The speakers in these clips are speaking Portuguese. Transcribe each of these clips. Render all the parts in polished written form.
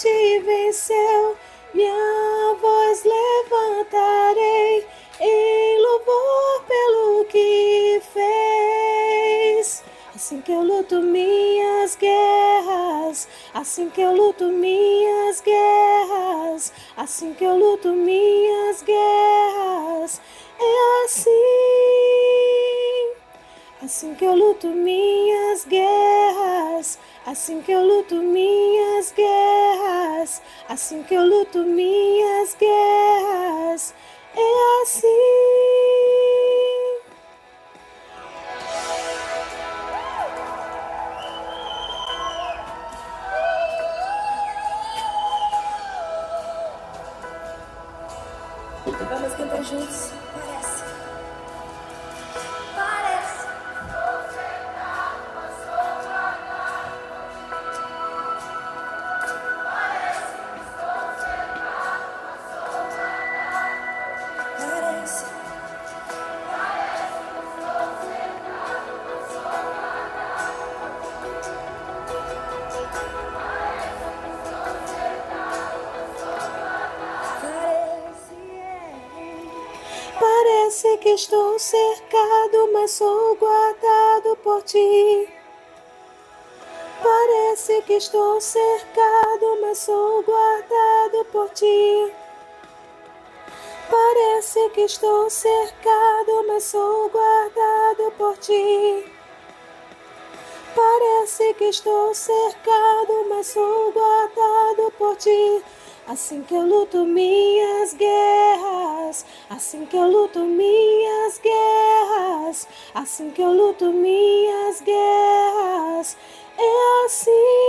morte venceu, minha voz levantarei em louvor pelo que fez. Assim que eu luto minhas guerras, assim que eu luto minhas guerras, assim que eu luto minhas guerras, é assim. Assim que eu luto minhas guerras, assim que eu luto minhas guerras, assim que eu luto minhas guerras, é assim. Vamos cantar juntos. Parece. Parece que estou cercado, mas sou guardado por ti. Parece que estou cercado, mas sou guardado por ti. Parece que estou cercado, mas sou guardado por ti. Parece que estou cercado, mas sou guardado por ti. Assim que eu luto minhas guerras, assim que eu luto minhas guerras, assim que eu luto minhas guerras, é assim.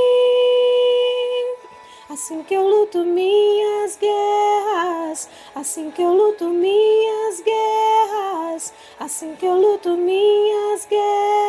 Assim que eu luto minhas guerras, assim que eu luto minhas guerras, assim que eu luto minhas guerras.